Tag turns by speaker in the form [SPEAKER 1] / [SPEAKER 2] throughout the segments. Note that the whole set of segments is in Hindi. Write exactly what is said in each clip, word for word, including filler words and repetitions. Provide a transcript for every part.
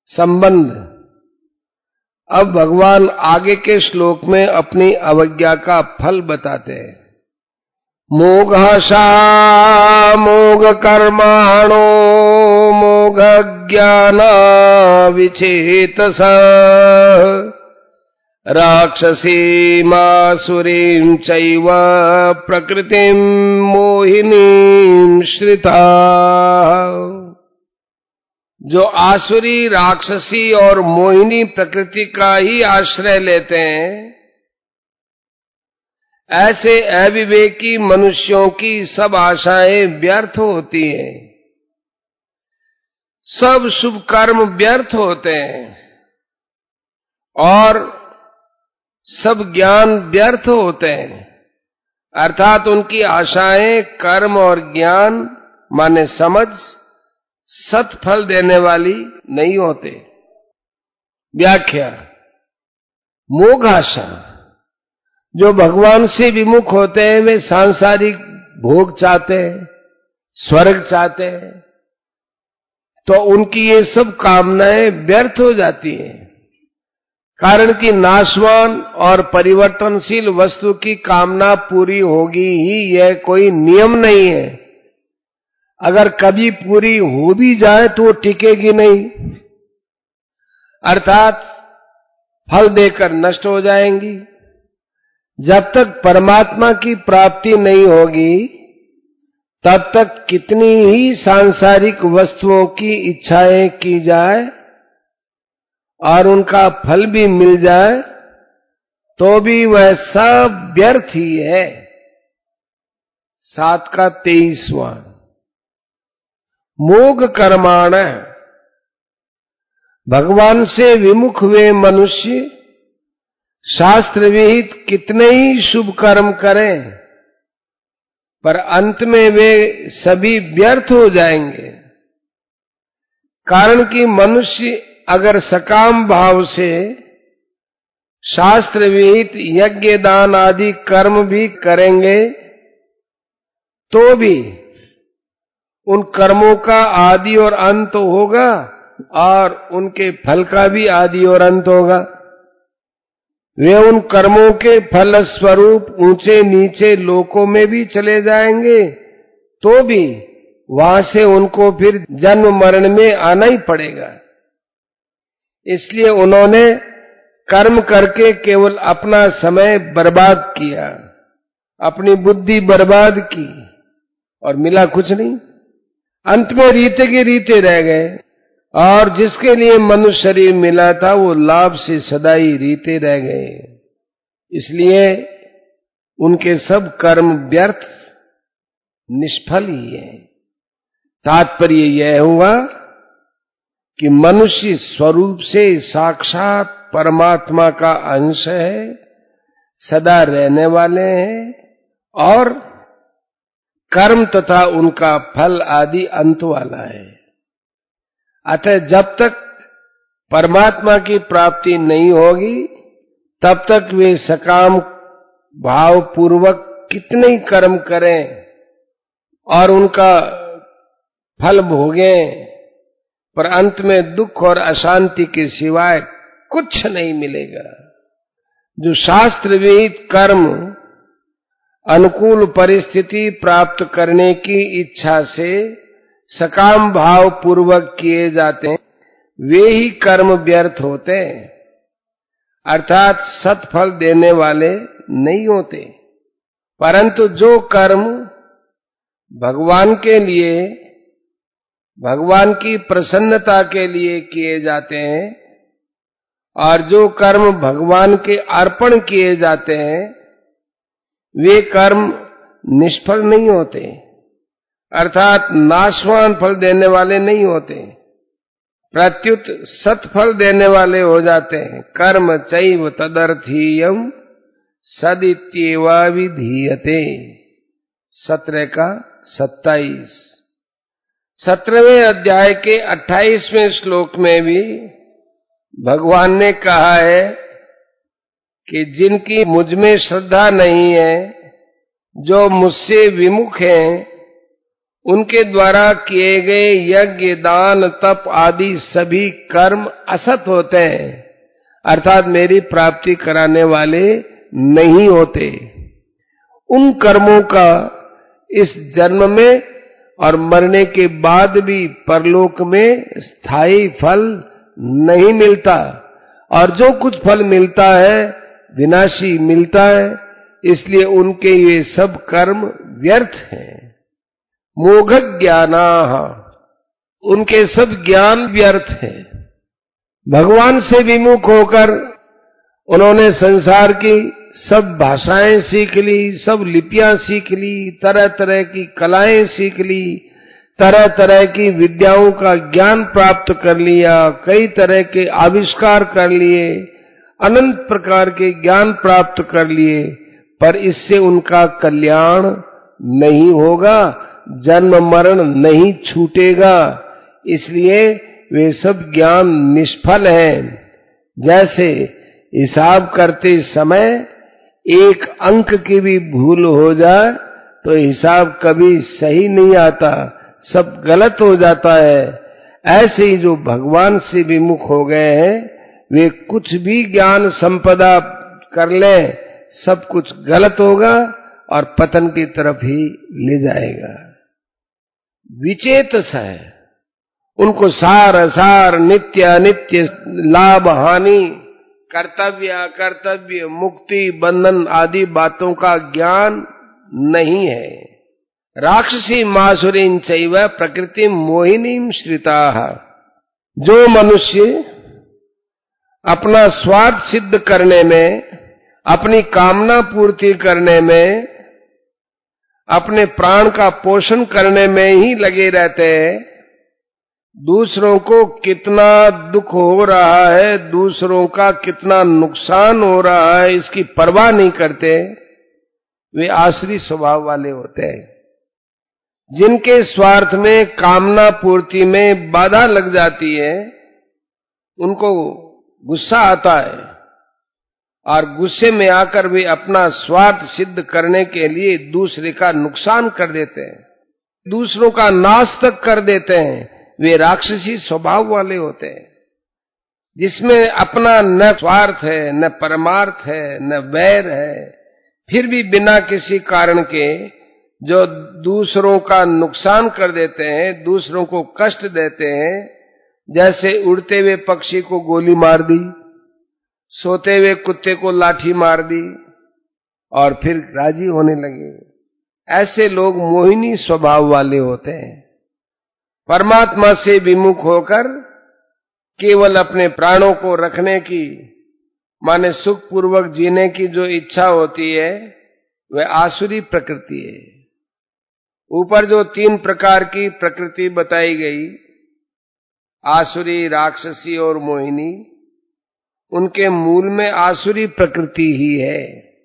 [SPEAKER 1] संबंध। अब भगवान आगे के श्लोक में अपनी अवज्ञा का फल बताते हैं। मोघशा मोघ कर्माणो मोघ ज्ञान विचेतसा राक्षसीमासुरीं चैव प्रकृतिं मोहिनीं श्रिता। जो आसुरी, राक्षसी और मोहिनी प्रकृति का ही आश्रय लेते हैं, ऐसे अविवेकी मनुष्यों की सब आशाएं व्यर्थ होती हैं, सब शुभ कर्म व्यर्थ होते हैं और सब ज्ञान व्यर्थ होते हैं। अर्थात उनकी आशाएं, कर्म और ज्ञान माने समझ सत्फल देने वाली नहीं होते। व्याख्या। मोघाशा, जो भगवान से विमुख होते हैं, वे सांसारिक भोग चाहते हैं, स्वर्ग चाहते हैं, तो उनकी ये सब कामनाएं व्यर्थ हो जाती हैं। कारण कि नाशवान और परिवर्तनशील वस्तु की कामना पूरी होगी ही, यह कोई नियम नहीं है। अगर कभी पूरी हो भी जाए तो टिकेगी नहीं, अर्थात फल देकर नष्ट हो जाएंगी। जब तक परमात्मा की प्राप्ति नहीं होगी, तब तक कितनी ही सांसारिक वस्तुओं की इच्छाएं की जाए और उनका फल भी मिल जाए, तो भी वह सब व्यर्थ ही है। सात का तेईसवां। मोघ कर्माण, भगवान से विमुख वे मनुष्य शास्त्र विहित कितने ही शुभ कर्म करें, पर अंत में वे सभी व्यर्थ हो जाएंगे। कारण कि मनुष्य अगर सकाम भाव से शास्त्र विहित यज्ञ दान आदि कर्म भी करेंगे, तो भी उन कर्मों का आदि और अंत होगा और उनके फल का भी आदि और अंत होगा। वे उन कर्मों के फल स्वरूप ऊंचे नीचे लोकों में भी चले जाएंगे, तो भी वहां से उनको फिर जन्म मरण में आना ही पड़ेगा। इसलिए उन्होंने कर्म करके केवल अपना समय बर्बाद किया, अपनी बुद्धि बर्बाद की और मिला कुछ नहीं। अंत में रीते के रीते रह गए और जिसके लिए मनुष्य शरीर मिला था, वो लाभ से सदा ही रीते रह गए। इसलिए उनके सब कर्म व्यर्थ, निष्फल ही है। तात्पर्य यह हुआ कि मनुष्य स्वरूप से साक्षात परमात्मा का अंश है, सदा रहने वाले हैं और कर्म तथा उनका फल आदि अंत वाला है। अतः जब तक परमात्मा की प्राप्ति नहीं होगी, तब तक वे सकाम भाव पूर्वक कितने ही कर्म करें और उनका फल भोगें, पर अंत में दुख और अशांति के सिवाय कुछ नहीं मिलेगा। जो शास्त्र विहित कर्म अनुकूल परिस्थिति प्राप्त करने की इच्छा से सकाम भाव पूर्वक किए जाते हैं, वे ही कर्म व्यर्थ होते हैं, अर्थात सत्फल देने वाले नहीं होते। परंतु जो कर्म भगवान के लिए, भगवान की प्रसन्नता के लिए किए जाते हैं और जो कर्म भगवान के अर्पण किए जाते हैं, वे कर्म निष्फल नहीं होते, अर्थात नाशवान फल देने वाले नहीं होते, प्रत्युत सत्फल देने वाले हो जाते हैं। कर्म चैव तदर्थीयम सदित्येवा विधीयते। सत्रह का सत्ताईस। सत्रहवें अध्याय के अट्ठाईसवें श्लोक में भी भगवान ने कहा है कि जिनकी मुझ में श्रद्धा नहीं है, जो मुझसे विमुख हैं, उनके द्वारा किए गए यज्ञ, दान, तप आदि सभी कर्म असत होते हैं, अर्थात मेरी प्राप्ति कराने वाले नहीं होते। उन कर्मों का इस जन्म में और मरने के बाद भी परलोक में स्थायी फल नहीं मिलता, और जो कुछ फल मिलता है विनाशी मिलता है, इसलिए उनके ये सब कर्म व्यर्थ हैं। मोघ ज्ञानाः, उनके सब ज्ञान व्यर्थ है। भगवान से विमुख होकर उन्होंने संसार की सब भाषाएं सीख ली, सब लिपियां सीख ली, तरह तरह की कलाएं सीख ली, तरह तरह की विद्याओं का ज्ञान प्राप्त कर लिया, कई तरह के आविष्कार कर लिए, अनंत प्रकार के ज्ञान प्राप्त कर लिए, पर इससे उनका कल्याण नहीं होगा, जन्म मरण नहीं छूटेगा, इसलिए वे सब ज्ञान निष्फल हैं। जैसे हिसाब करते समय एक अंक की भी भूल हो जाए तो हिसाब कभी सही नहीं आता, सब गलत हो जाता है। ऐसे ही जो भगवान से विमुख हो गए हैं वे कुछ भी ज्ञान संपदा कर लें, सब कुछ गलत होगा और पतन की तरफ ही ले जाएगा। विचेतस है, उनको सार असार, नित्य अनित्य, लाभ हानि, कर्तव्य अकर्तव्य, मुक्ति बंधन आदि बातों का ज्ञान नहीं है। राक्षसी मासुरीं चैव प्रकृति मोहिनीं श्रिताः, जो मनुष्य अपना स्वार्थ सिद्ध करने में, अपनी कामना पूर्ति करने में, अपने प्राण का पोषण करने में ही लगे रहते हैं, दूसरों को कितना दुख हो रहा है, दूसरों का कितना नुकसान हो रहा है, इसकी परवाह नहीं करते, वे आसुरी स्वभाव वाले होते हैं। जिनके स्वार्थ में, कामना पूर्ति में बाधा लग जाती है, उनको गुस्सा आता है और गुस्से में आकर वे अपना स्वार्थ सिद्ध करने के लिए दूसरे का नुकसान कर देते हैं, दूसरों का नाश तक कर देते हैं। वे राक्षसी स्वभाव वाले होते हैं, जिसमें अपना न स्वार्थ है, न परमार्थ है, न वैर है, फिर भी बिना किसी कारण के जो दूसरों का नुकसान कर देते हैं, दूसरों को कष्ट देते हैं। जैसे उड़ते हुए पक्षी को गोली मार दी, सोते हुए कुत्ते को लाठी मार दी और फिर राजी होने लगे। ऐसे लोग मोहिनी स्वभाव वाले होते हैं। परमात्मा से विमुख होकर केवल अपने प्राणों को रखने की, माने सुख पूर्वक जीने की जो इच्छा होती है वह आसुरी प्रकृति है। ऊपर जो तीन प्रकार की प्रकृति बताई गई, आसुरी, राक्षसी और मोहिनी, उनके मूल में आसुरी प्रकृति ही है।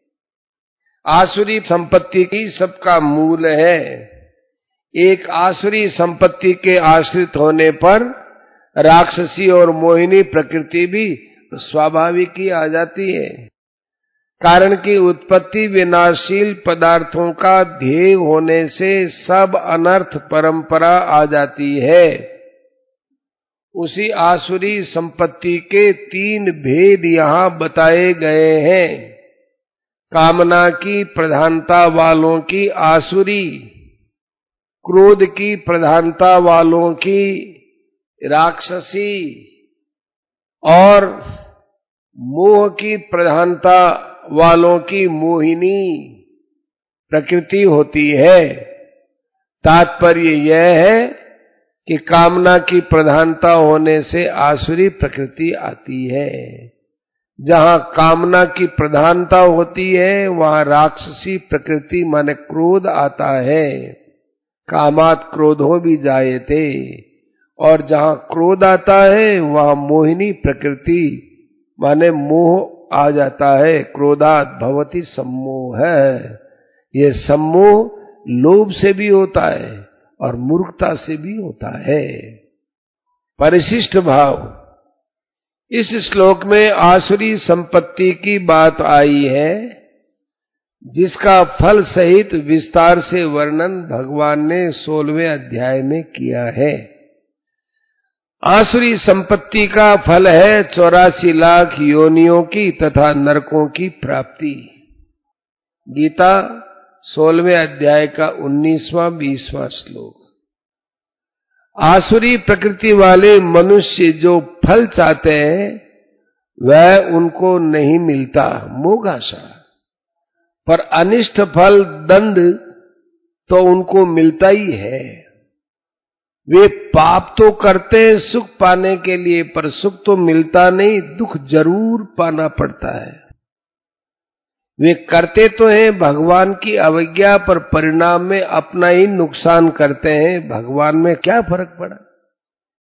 [SPEAKER 1] आसुरी संपत्ति की सबका मूल है। एक आसुरी संपत्ति के आश्रित होने पर राक्षसी और मोहिनी प्रकृति भी स्वाभाविक ही आ जाती है। कारण की उत्पत्ति विनाशील पदार्थों का ध्येय होने से सब अनर्थ परंपरा आ जाती है। उसी आसुरी संपत्ति के तीन भेद यहाँ बताए गए हैं। कामना की प्रधानता वालों की आसुरी, क्रोध की प्रधानता वालों की राक्षसी और मोह की प्रधानता वालों की मोहिनी प्रकृति होती है। तात्पर्य यह है कि कामना की प्रधानता होने से आसुरी प्रकृति आती है। जहां कामना की प्रधानता होती है वहां राक्षसी प्रकृति माने क्रोध आता है। कामात् क्रोधो भी जायते, और जहां क्रोध आता है वहां मोहिनी प्रकृति माने मोह आ जाता है। क्रोधात् भवति सम्मोह है। ये सम्मोह लोभ से भी होता है और मूर्खता से भी होता है। परिशिष्ट भाव, इस श्लोक में आसुरी संपत्ति की बात आई है। जिसका फल सहित विस्तार से वर्णन भगवान ने सोलहवें अध्याय में किया है। आसुरी संपत्ति का फल है चौरासी लाख योनियों की तथा नरकों की प्राप्ति। गीता सोलहवें अध्याय का उन्नीसवां बीसवां श्लोक। आसुरी प्रकृति वाले मनुष्य जो फल चाहते हैं वह उनको नहीं मिलता, मोह आशा, पर अनिष्ट फल दंड तो उनको मिलता ही है। वे पाप तो करते हैं सुख पाने के लिए, पर सुख तो मिलता नहीं, दुख जरूर पाना पड़ता है। वे करते तो हैं भगवान की अवज्ञा, पर परिणाम में अपना ही नुकसान करते हैं। भगवान में क्या फर्क पड़ा।